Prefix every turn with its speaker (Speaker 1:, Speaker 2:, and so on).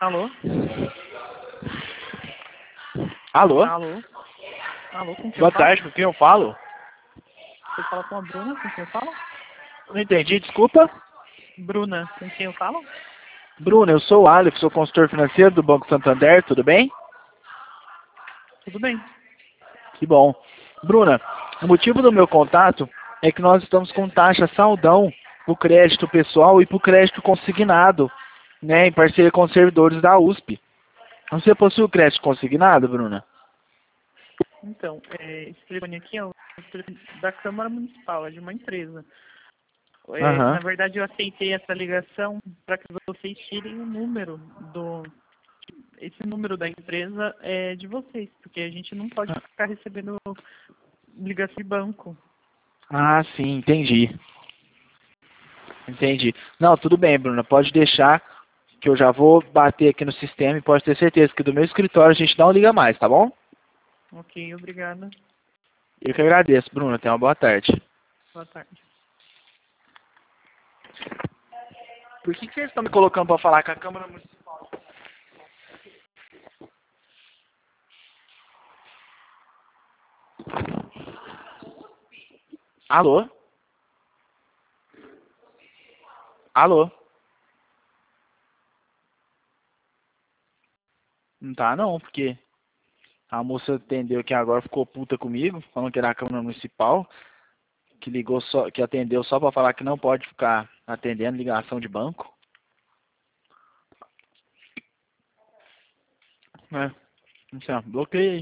Speaker 1: Alô?
Speaker 2: Alô?
Speaker 1: Alô? Alô, com quem
Speaker 2: Boa
Speaker 1: eu falo?
Speaker 2: tarde, com quem eu falo?
Speaker 1: Você fala com a Bruna, com quem eu falo?
Speaker 2: Não entendi, desculpa.
Speaker 1: Bruna, com quem eu falo?
Speaker 2: Bruna, eu sou o Alex, sou consultor financeiro do Banco Santander, tudo bem?
Speaker 1: Tudo bem.
Speaker 2: Que bom. Bruna, o motivo do meu contato é que nós estamos com taxa saldão para o crédito pessoal e para o crédito consignado, né, em parceria com os servidores da USP. Você possui o crédito consignado, Bruna?
Speaker 1: Então, esse telefone aqui é o telefone da Câmara Municipal, é de uma empresa. Na
Speaker 2: Aham.
Speaker 1: verdade, eu aceitei essa ligação para que vocês tirem o número do... Esse número da empresa é de vocês, porque a gente não pode ficar recebendo ligação de banco.
Speaker 2: Ah, sim, entendi. Entendi. Não, tudo bem, Bruna, pode deixar que eu já vou bater aqui no sistema e pode ter certeza que do meu escritório a gente não liga mais, tá bom?
Speaker 1: Ok, obrigada.
Speaker 2: Eu que agradeço, Bruna. Tenha uma boa tarde.
Speaker 1: Boa tarde.
Speaker 2: Por que vocês estão me colocando para falar com a Câmara Municipal? Alô? Alô? Não tá não, porque a moça atendeu aqui agora, ficou puta comigo, falando que era a Câmara Municipal, que ligou só, que atendeu só para falar que não pode ficar atendendo ligação de banco. É, não sei, bloqueei.